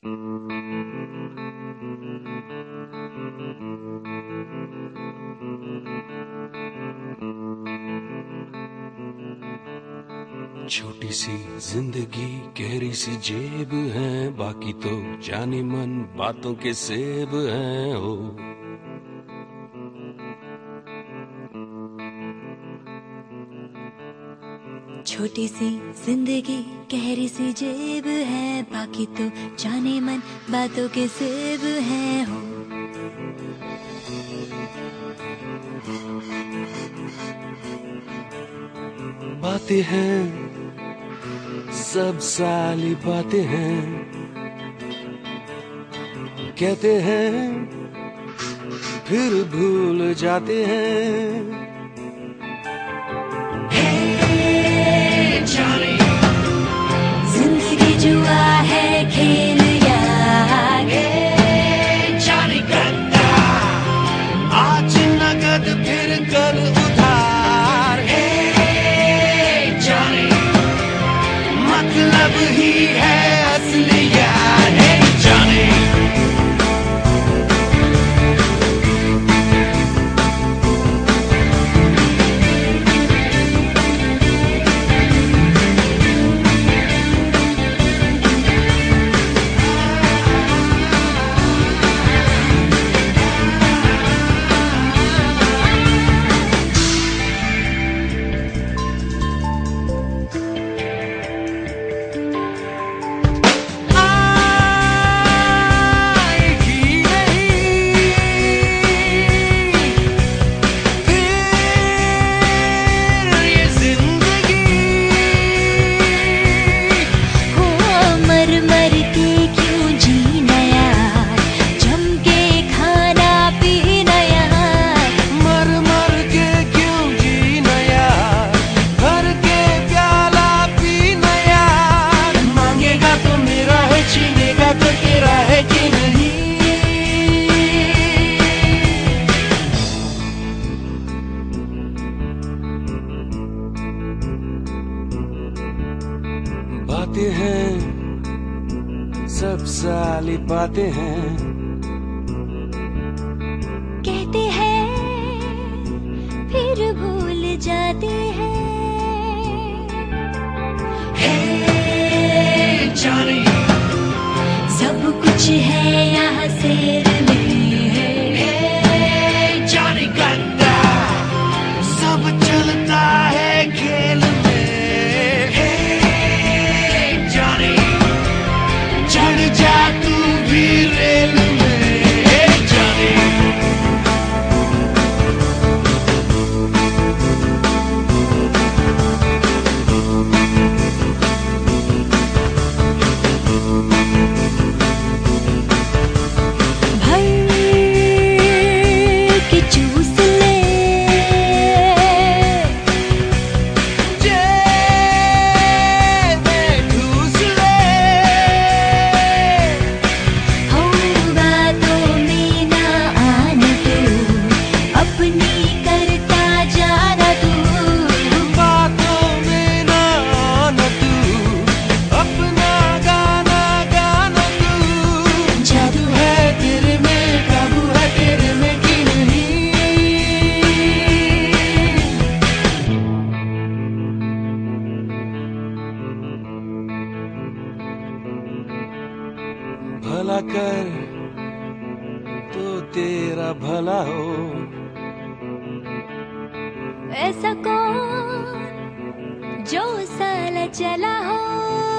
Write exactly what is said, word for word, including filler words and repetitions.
छोटी सी जिंदगी गहरी सी जेब है, बाकी तो जाने मन बातों के सेब हैं हो। छोटी सी जिंदगी गहरी सी जेब है, बाकी तो जाने मन बातों के सेब हैं हो। बातें हैं सब साली बातें हैं, कहते हैं फिर भूल जाते हैं। जिंदगी जुआ है खेल यार, जाने गंदा आज नगद फिर कल उधार। जाने मतलब ही है असली यार है। जाने बातें हैं सब साली बातें हैं, कहते हैं फिर भूल जाते हैं। hey, जाने सब कुछ है यहाँ शेर में है। जाने गंदा सब चलता है खेल में। जाने चढ़ जा तू भी रेल में। जाने भला कर तो तेरा भला हो। ऐसा कौन जो साला चला हो।